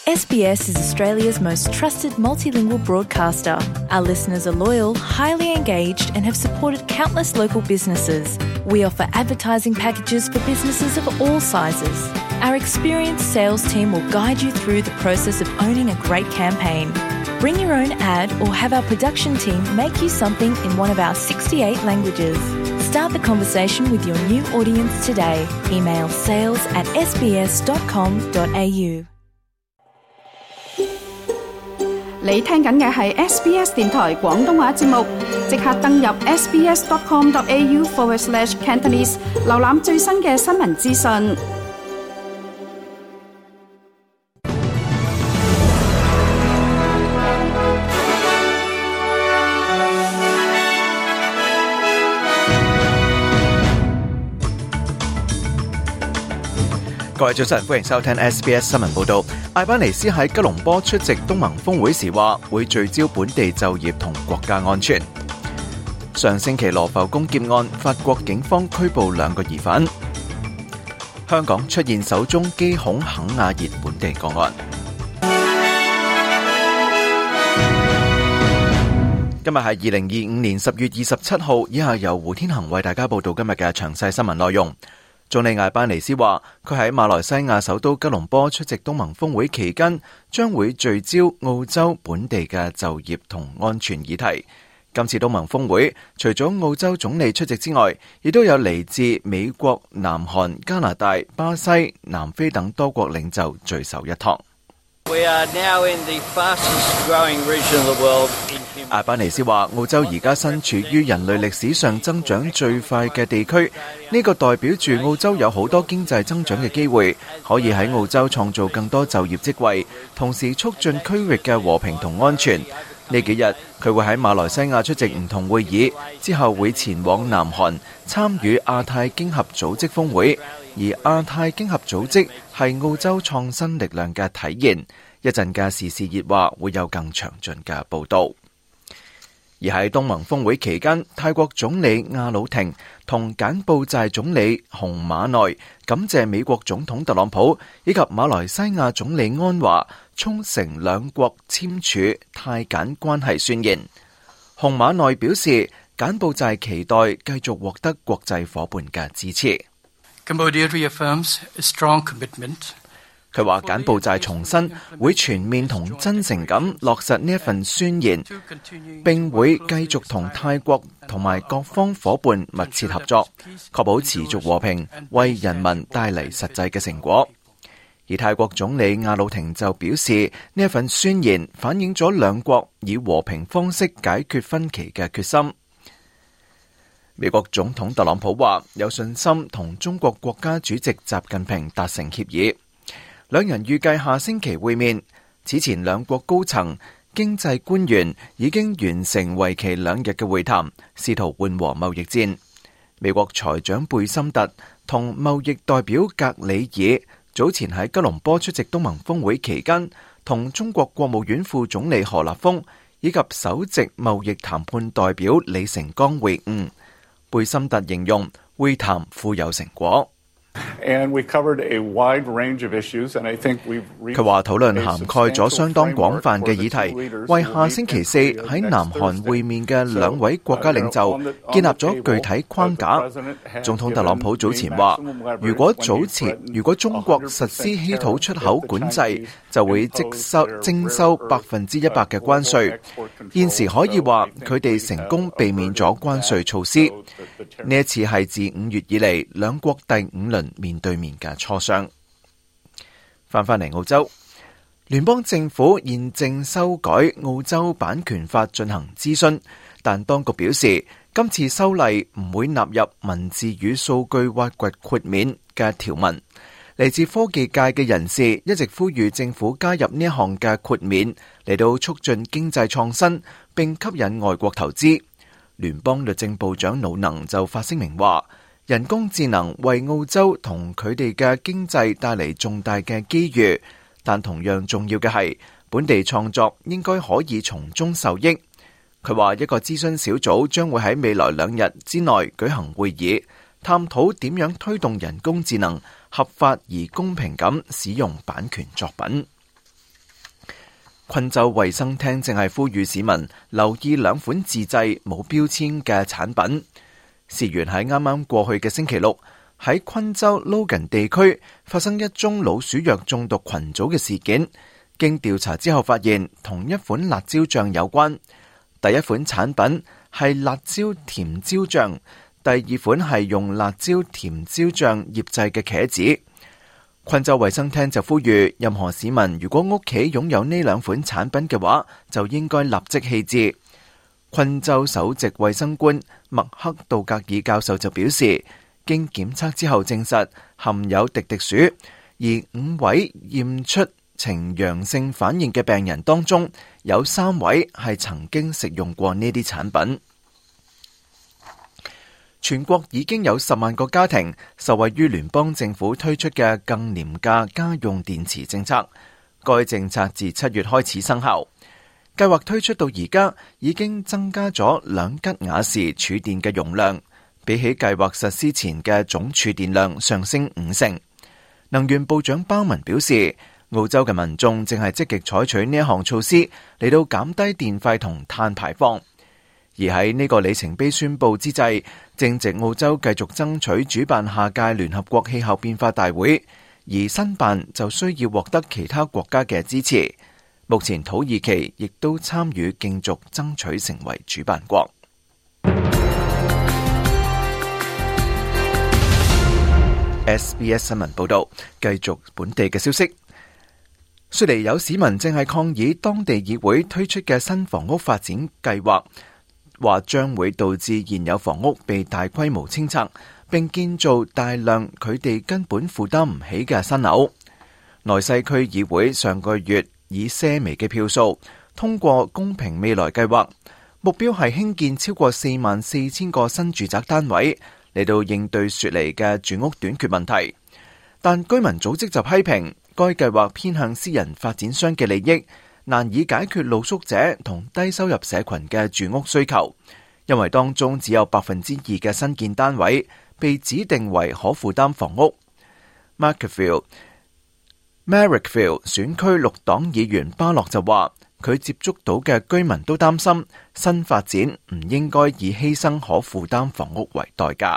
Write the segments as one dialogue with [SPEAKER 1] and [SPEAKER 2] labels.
[SPEAKER 1] SBS is Australia's most trusted multilingual broadcaster. Our listeners are loyal, highly engaged, and have supported countless local businesses. We offer advertising packages for businesses of all sizes. Our experienced sales team will guide you through the process of owning a great campaign. Bring your own ad or have our production team make you something in one of our 68 languages. Start the conversation with your new audience today. Email sales@sbs.com.au。
[SPEAKER 2] 你聽緊嘅係 SBS 電台廣東話節目，即刻登入 sbs.com.au/Cantonese 瀏覽最新嘅新聞資訊。
[SPEAKER 3] 各位早晨，歡迎收聽 SBS 新聞報導。艾班尼斯喺吉隆坡出席東盟峰會時話，會聚焦本地就業同國家安全。上星期羅浮宮劫案，法國警方拘捕2個疑犯。香港出現首宗機恐肯亞熱本地個案。今日係2025年10月27號，以下由胡天恒為大家報道今日嘅詳細新聞內容。總理艾班尼斯話，佢喺馬來西亞首都吉隆坡出席東盟峰會期間，將會聚焦澳洲本地嘅就業同安全議題。今次東盟峰會，除咗澳洲總理出席之外，亦都有嚟自美國、南韓、加拿大、巴西、南非等多國領袖聚首一堂。艾班尼斯話，澳洲而家身處於人類歷史上增長最快嘅地區，呢個代表住澳洲有好多經濟增長嘅機會，可以喺澳洲創造更多就業職位，同時促進區域嘅和平同安全。呢幾日佢會喺馬來西亞出席唔同會議，之後會前往南韓參與亞太經合組織峰會，而亞太經合組織係澳洲創新力量嘅體現。一陣嘅時事熱話會有更詳盡嘅報導。而喺東盟峰會期間，泰國總理亞魯廷同柬埔寨總理洪馬內感謝美國總統特朗普以及馬來西亞總理安華促成兩國簽署泰柬關係宣言。洪馬內表示，柬埔寨期待繼續獲得國際夥伴嘅支持。
[SPEAKER 4] Cambodia reaffirms a strong commitment。
[SPEAKER 3] 佢話柬埔寨重申會全面同真誠咁落實呢一份宣言，並會繼續同泰國同埋各方夥伴密切合作，確保持續和平，為人民帶嚟實際嘅成果。而泰國總理亞魯廷就表示，呢一份宣言反映咗兩國以和平方式解決分歧嘅決心。美國總統特朗普話有信心同中國國家主席習近平達成協議。兩人預計下星期會面。此前兩國高層經濟官員已經完成為期2日嘅會談，試圖緩和貿易戰。美國財長貝森特同貿易代表格里爾早前喺吉隆坡出席東盟峰會期間，同中國國務院副總理何立峰以及首席貿易談判代表李成鋼會晤。貝森特形容會談富有成果。佢話討論涵蓋咗相當廣泛嘅議題，為下星期4喺南韓會面嘅2位國家領袖建立咗具體框架。總統特朗普早前話，如果中國實施稀土出口管制，就會徵收100%嘅關稅。現時可以話佢哋成功避免咗關稅措施。呢一次係自5月以嚟兩國第5輪面對面嘅磋商。翻嚟澳洲，聯邦政府現正修改澳洲版權法進行諮詢，但當局表示今次修例唔會納入文字與數據挖掘豁免嘅條文。嚟自科技界嘅人士一直呼籲政府加入呢一項嘅豁免，嚟到促進經濟創新並吸引外國投資。聯邦律政部長魯能就發聲明話，人工智能為澳洲同佢哋嘅經濟帶嚟重大嘅機遇，但同樣重要嘅係本地創作應該可以從中受益。佢話一個諮詢小組將會喺未來2日之內舉行會議，探討點樣推動人工智能合法而公平咁使用版權作品。 昆州衛生廳正係呼籲市民留意兩款自製冇標籤嘅產品。事源喺啱啱過去嘅星期六，喺昆州 Logan 地區發生一宗老鼠藥中毒群組嘅事件。經調查之後發現，同一款辣椒醬有關。第一款產品係辣椒甜椒醬，第二款係用辣椒甜椒醬醃製嘅茄子。昆州衛生廳就呼籲任何市民如果屋企擁有呢兩款產品嘅話，就應該立即棄置。昆州首席衛生官麥克道格爾教授就表示，經檢測之後證實含有滴滴鼠，而5位驗出呈陽性反應嘅病人當中，有3位係曾經食用過呢啲產品。全國已經有10萬個家庭受惠於聯邦政府推出嘅更廉價家用電池政策。該政策自7月開始生效，計劃推出到而家已經增加咗2吉瓦時儲電嘅容量，比起計劃實施前嘅總儲電量上升5成。能源部長鮑文表示，澳洲嘅民眾正係積極採取呢一項措施嚟到減低電費同碳排放。而喺呢個里程碑宣佈之際，正值澳洲繼續爭取主辦下屆聯合國氣候變化大會，而申辦就需要獲得其他國家嘅支持。目前土耳其亦都參與競逐爭取成為主辦國。SBS 新聞報道，繼續本地嘅消息。雪梨有市民正係抗議當地議會推出嘅新房屋發展計劃，話將會導致現有房屋被大規模清拆，並建造大量佢哋根本負擔唔起嘅新樓。內西區議會上個月以些微嘅票數通過公平未來計劃，目標係興建超過44,000個新住宅單位，嚟到應對雪梨嘅住屋短缺問題。但居民組織就批評該計劃偏向私人發展商嘅利益，難以解決露宿者同低收入社群嘅住屋需求，因為當中只有2%嘅新建單位被指定為可負擔房屋。Marrickville 選區綠黨議員巴洛就話，佢接觸到嘅居民都擔心新發展唔應該以犧牲可負擔房屋為代價。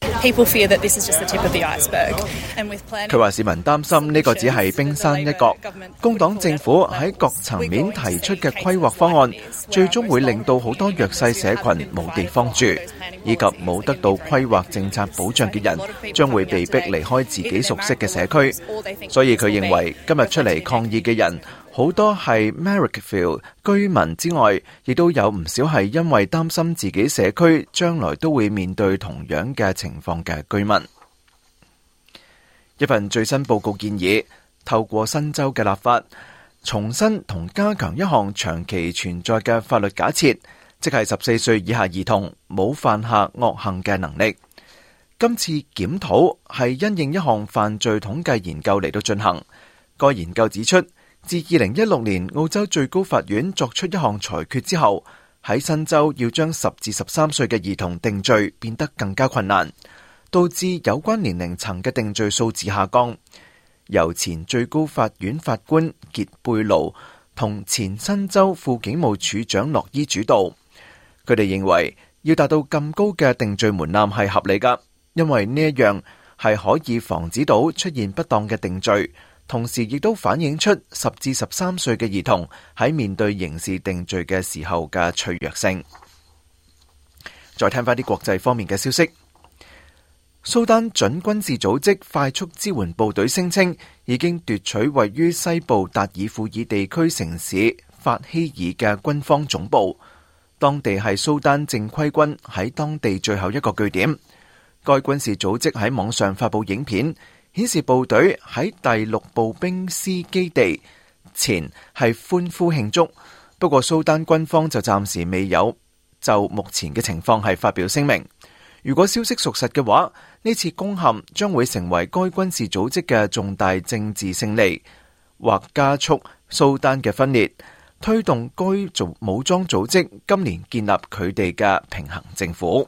[SPEAKER 3] 佢話市民擔心呢個只係冰山一角，工黨政府喺各層面提出嘅規劃方案，最終會令到好多弱勢社群冇地方住，以及冇得到規劃政策保障嘅人，將會被逼離開自己熟悉嘅社區。所以佢認為今日出嚟抗議嘅人，好多係 Marrickville 居民之外，亦都有唔少係因為擔心自己社區將來都會面對同樣嘅情況嘅居民。一份最新報告建議，透過新州嘅立法，重新同加強一項長期存在嘅法律假設，即係14歲以下兒童冇犯下惡行嘅能力。今次檢討係因應一項犯罪統計研究嚟到進行。該研究指出，自2016年澳洲最高法院作出一項裁決之後，喺新州要將10至13歲嘅兒童定罪變得更加困難，導致有關年齡層嘅定罪數字下降。由前最高法院法官傑貝盧同前新州副警務處長洛伊主導，佢哋認為要達到咁高嘅定罪門檻係合理㗎，因為呢一樣係可以防止到出現不當嘅定罪。同時亦都反映出10至13歲嘅兒童喺面對刑事定罪嘅時候嘅脆弱性。再聽翻啲國際方面嘅消息，蘇丹準軍事組織快速支援部隊聲稱已經奪取位於西部達爾富爾地區城市法希爾嘅軍方總部，當地係蘇丹正規軍喺當地最後一個據點。該軍事組織喺網上發布影片，顯示部隊喺第6步兵師基地前係歡呼慶祝，不過蘇丹軍方就暫時未有就目前嘅情況係發表聲明。如果消息屬實嘅話，呢次攻陷將會成為該軍事組織嘅重大政治勝利，或加速蘇丹嘅分裂，推動該武裝組織今年建立佢哋嘅平衡政府。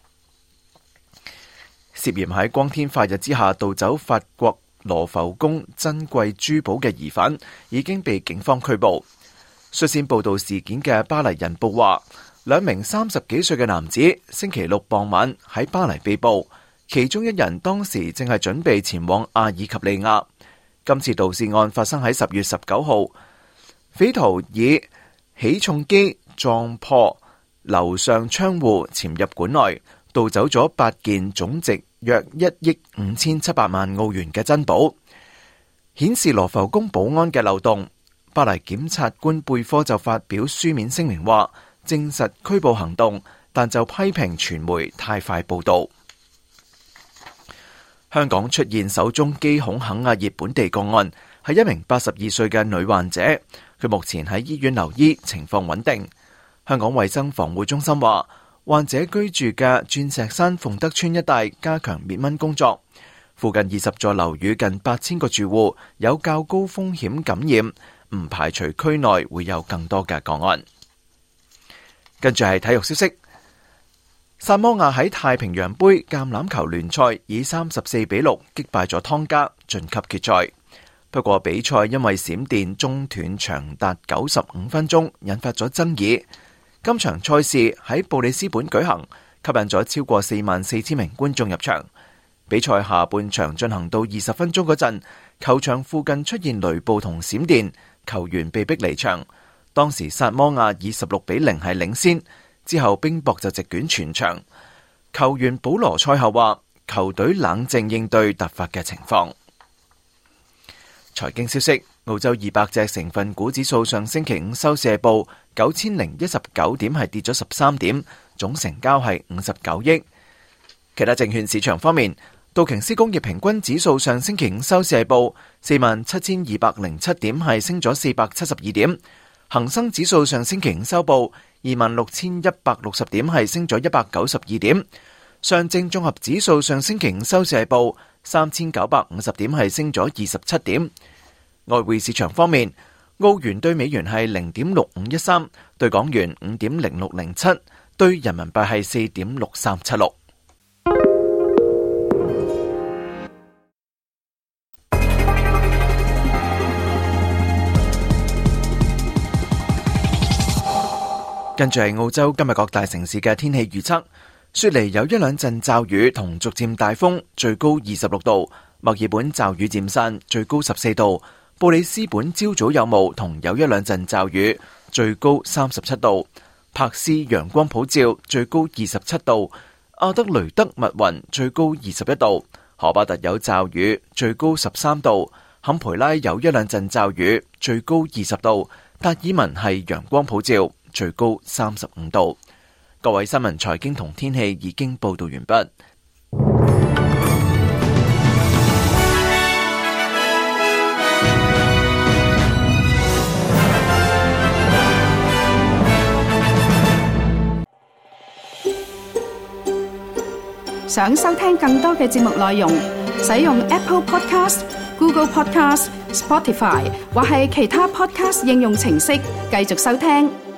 [SPEAKER 3] 涉嫌喺光天化日之下盜走法國羅浮宮珍貴珠寶嘅疑犯已經被警方拘捕。 率先報道事件嘅巴黎人報話，2名30幾歲嘅男子星期六傍晚喺巴黎被捕，其中一人當時正係準備前往阿爾及利亞。今次盜竊案發生喺10月19號，匪徒以起重機撞破樓上窗戶潛入館內，盜走咗8件總值約1億5700萬澳元嘅珍寶，顯示羅浮宮保安嘅漏洞。巴黎檢察官貝科就發表書面聲明話，證實拘捕行動，但就批評傳媒太快報道。香港出現首宗機孔肯亞熱本地個案，係一名82歲嘅女患者，佢目前喺醫院留醫，情況穩定。香港衛生防護中心話，患者居住嘅鑽石山鳳德村一帶加強滅蚊工作，附近20座樓宇近8000個住戶有較高風險感染，唔排除區內會有更多嘅個案。跟住係體育消息，薩摩亞喺太平洋杯橄欖球聯賽以34-6擊敗咗湯加，晉級決賽。不過比賽因為閃電中斷長達95分鐘，引發咗爭議。今場賽事喺布里斯本舉行，吸引咗超過44,000名觀眾入場。比賽下半場進行到20分鐘嗰陣，球場附近出現雷暴同閃電，球員被逼離場。當時薩摩亞以16-0係領先，之後冰雹就席捲全場。球員保羅賽後話，球隊冷靜應對突發嘅情況。財經消息，澳洲200隻成分股指數上星期五收市報9019點，係跌咗13點，總成交係59億。其他證券市場方面，道瓊斯工業平均指數上星期五收市報47,207點，係升咗472點。恒生指數上星期五收報26,160點，係升咗192點。上證綜合指數上星期五收市報3,950點，係升咗27點。外匯市場方面，澳元對美元係0.6513，對港元5.0607，對人民幣係4.6376。跟住係澳洲今日各大城市嘅天氣預測。雪梨有一兩陣驟雨同逐漸大風，最高26度；墨爾本驟雨漸散，最高14度；布里斯本朝早有霧同有一兩陣驟雨，最高37度；柏斯陽光普照，最高27度；阿德雷德密雲，最高21度；荷巴特有驟雨，最高13度；坎培拉有一兩陣驟雨，最高20度；達爾文係陽光普照，最高35度。各位新聞、財經同天氣已經報道完畢。
[SPEAKER 2] 想收聽更多嘅節目內容，使用 Apple Podcast、Google Podcast、Spotify 或係其他 Podcast 應用程式繼續收聽。